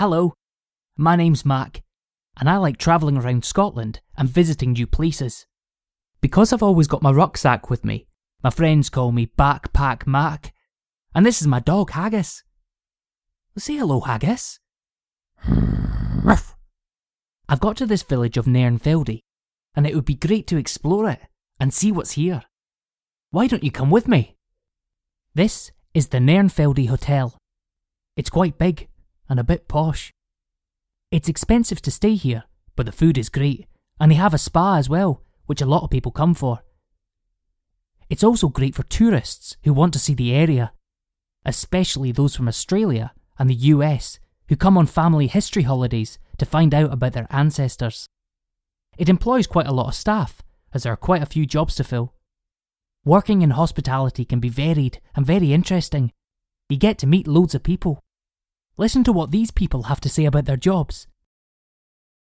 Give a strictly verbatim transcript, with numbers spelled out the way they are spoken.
Hello, my name's Mac, and I like travelling around Scotland and visiting new places. Because I've always got my rucksack with me, my friends call me Backpack Mac, and this is my dog Haggis. Say hello, Haggis. I've got to this village of Nairnfeldy, and it would be great to explore it and see what's here. Why don't you come with me? This is the Nairnfeldy Hotel. It's quite big and a bit posh. It's expensive to stay here, but the food is great, and they have a spa as well, which a lot of people come for. It's also great for tourists who want to see the area, especially those from Australia and the U S who come on family history holidays to find out about their ancestors. It employs quite a lot of staff, as there are quite a few jobs to fill. Working in hospitality can be varied and very interesting. You get to meet loads of people. Listen to what these people have to say about their jobs.